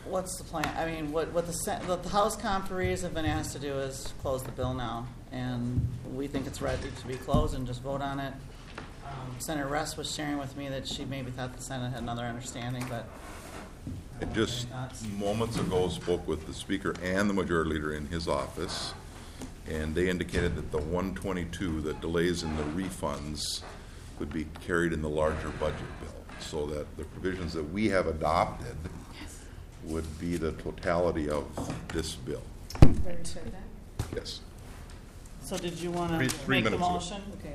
what's the plan? I mean, what the House conferees have been asked to do is close the bill now, and we think it's ready to be closed and just vote on it. Senator Rest was sharing with me that she maybe thought the Senate had another understanding, but I just moments ago spoke with the Speaker and the Majority Leader in his office, and they indicated that the 122 that delays in the refunds would be carried in the larger budget bill, so that the provisions that we have adopted would be the totality of this bill. Ready to that? Yes. so did you want to Three make the minutes ago. motion? Okay.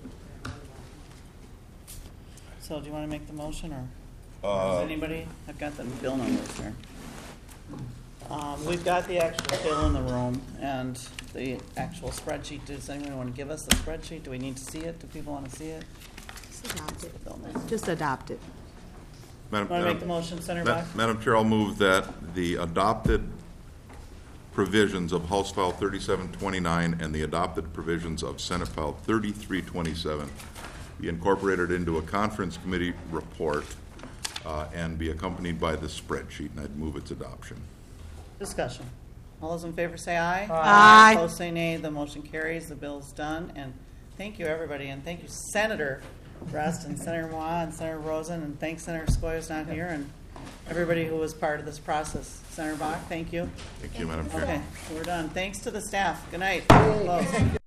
So do you want to make the motion, or does anybody? I've got the bill numbers here. We've got the actual bill in the room and the actual spreadsheet. Does anyone want to give us the spreadsheet? Do we need to see it? Do people want to see it? Just adopt it. Bill number. Just adopt it. Madam, Want to make the motion, Senator Bach? Madam Chair, I'll move that the adopted provisions of House File 3729 and the adopted provisions of Senate File 3327 be incorporated into a conference committee report and be accompanied by the spreadsheet, and I'd move its adoption. Discussion. All those in favor say aye. Aye. Opposed say nay. The motion carries. The bill's done. And thank you, everybody. And thank you, Senator Rest and Senator Moore and Senator Rosen. And thanks, Senator Scoyer's not here. And everybody who was part of this process. Senator Bach, thank you. Thank you, Madam Chair. Okay, we're done. Thanks to the staff. Good night. Closed.